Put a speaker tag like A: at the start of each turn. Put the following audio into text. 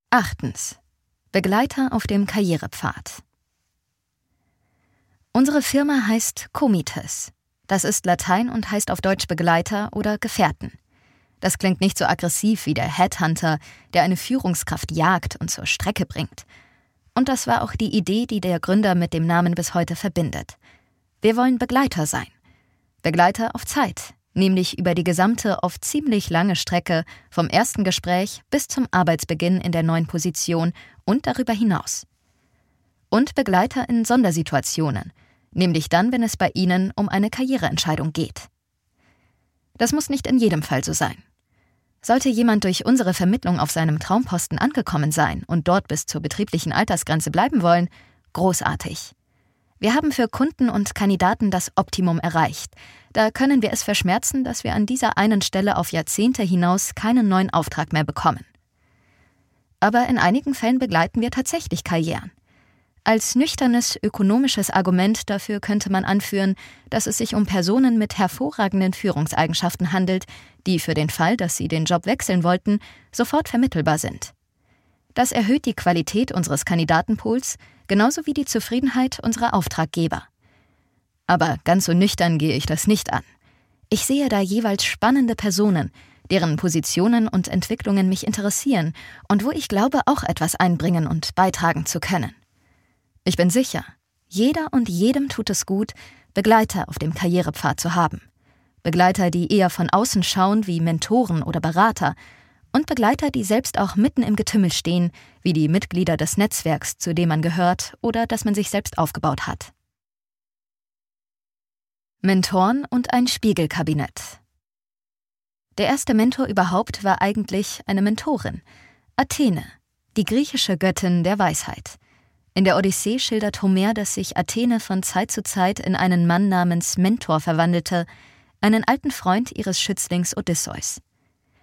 A: 8. Begleiter auf dem Karrierepfad. Unsere Firma heißt Comites. Das ist Latein und heißt auf Deutsch Begleiter oder Gefährten. Das klingt nicht so aggressiv wie der Headhunter, der eine Führungskraft jagt und zur Strecke bringt. Und das war auch die Idee, die der Gründer mit dem Namen bis heute verbindet. Wir wollen Begleiter sein. Begleiter auf Zeit, nämlich über die gesamte, oft ziemlich lange Strecke vom ersten Gespräch bis zum Arbeitsbeginn in der neuen Position und darüber hinaus. Und Begleiter in Sondersituationen, nämlich dann, wenn es bei Ihnen um eine Karriereentscheidung geht. Das muss nicht in jedem Fall so sein. Sollte jemand durch unsere Vermittlung auf seinem Traumposten angekommen sein und dort bis zur betrieblichen Altersgrenze bleiben wollen, großartig. Wir haben für Kunden und Kandidaten das Optimum erreicht. Da können wir es verschmerzen, dass wir an dieser einen Stelle auf Jahrzehnte hinaus keinen neuen Auftrag mehr bekommen. Aber in einigen Fällen begleiten wir tatsächlich Karrieren. Als nüchternes ökonomisches Argument dafür könnte man anführen, dass es sich um Personen mit hervorragenden Führungseigenschaften handelt, die für den Fall, dass sie den Job wechseln wollten, sofort vermittelbar sind. Das erhöht die Qualität unseres Kandidatenpools, genauso wie die Zufriedenheit unserer Auftraggeber. Aber ganz so nüchtern gehe ich das nicht an. Ich sehe da jeweils spannende Personen, deren Positionen und Entwicklungen mich interessieren und wo ich glaube, auch etwas einbringen und beitragen zu können. Ich bin sicher, jeder und jedem tut es gut, Begleiter auf dem Karrierepfad zu haben. Begleiter, die eher von außen schauen wie Mentoren oder Berater und Begleiter, die selbst auch mitten im Getümmel stehen, wie die Mitglieder des Netzwerks, zu dem man gehört oder das man sich selbst aufgebaut hat. Mentoren und ein Spiegelkabinett. Der erste Mentor überhaupt war eigentlich eine Mentorin, Athene, die griechische Göttin der Weisheit. In der Odyssee schildert Homer, dass sich Athene von Zeit zu Zeit in einen Mann namens Mentor verwandelte, einen alten Freund ihres Schützlings Odysseus.